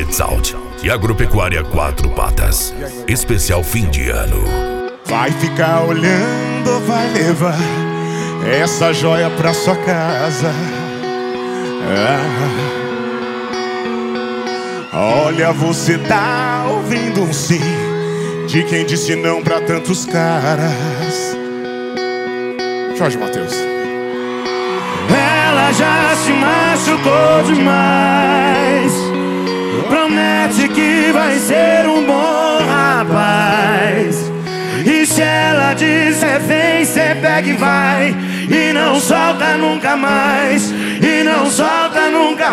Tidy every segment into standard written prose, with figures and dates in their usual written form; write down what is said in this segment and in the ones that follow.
Exalt e Agropecuária Quatro Patas. Especial fim de ano. Vai ficar olhando ou vai levar essa joia pra sua casa? Olha, você tá ouvindo um sim de quem disse não pra tantos caras. Jorge Mateus. Ela já se machucou demais. Promete que vai ser um bom rapaz. E se ela disser vem, cê pega e vai. E não solta nunca mais. E não solta nunca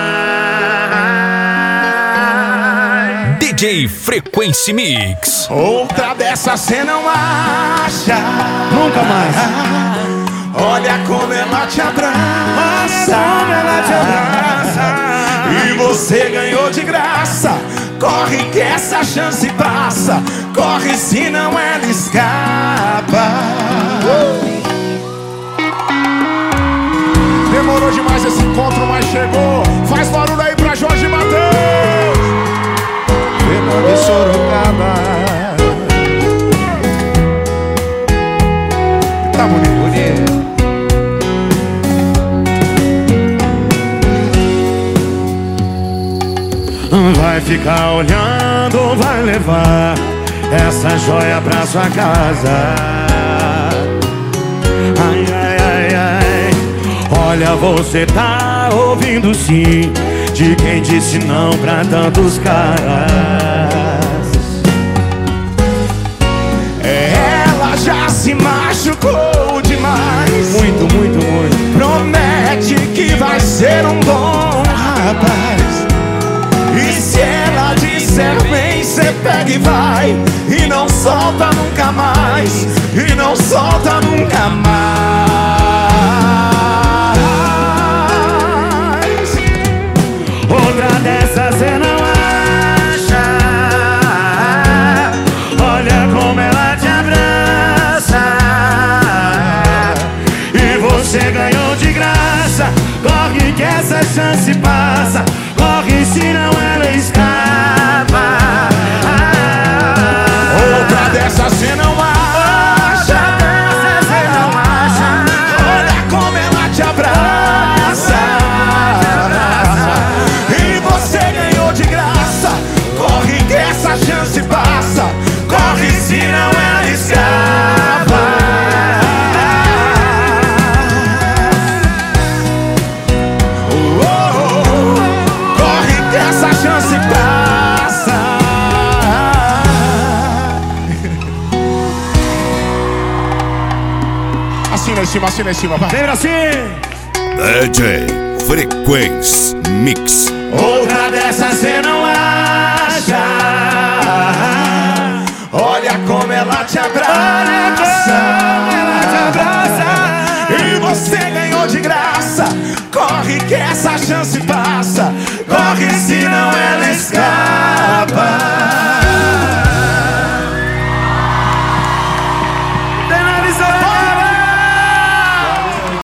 mais. DJ Frequency Mix. Outra dessa cê não acha. Nunca mais. Olha como ela te abraça. Como ela te abraça. E você ganhou de graça. Corre que essa chance passa. Corre senão ela escapa. Demorou demais esse encontro, mas chegou. Faz barulho aí pra Jorge Mateus. Fernando Sorocaba. Tá bonito. Vai ficar olhando, vai levar essa joia pra sua casa. Ai, ai, ai, ai. Olha, você tá ouvindo sim de quem disse não pra tantos caras. Ela já se machucou demais. Muito, muito, muito. Promete que vai ser um bom rapaz. E se ela disser vem, cê pega e vai. E não solta nunca mais. E não solta nunca mais. Outra dessas cê não acha. Olha como ela te abraça. E você ganhou de graça. Corre que essa chance passa. Corre senão ela escapa. Outra dessas cê não acha. Cê não acha. Olha como ela te abraça. E você ganhou de graça. Corre que essa chance passa. Corre senão ela escapa. Corre que essa chance passa. Assina em cima, assina em cima, vai. Lembra assim? DJ Frequency Mix. Outra dessas cê não acha. Olha como ela te abraça. Olha como ela te abraça. E você ganhou de graça. Corre que essa chance passa. Corre senão ela escapa.